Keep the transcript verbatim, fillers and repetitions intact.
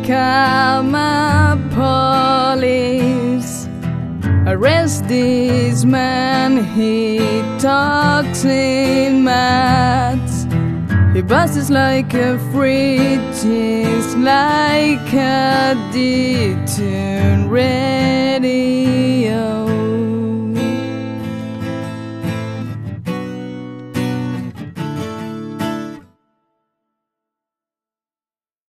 call my police. Arrest this man, he talks in maths. He buzzes like a free cheese, like a detune radio.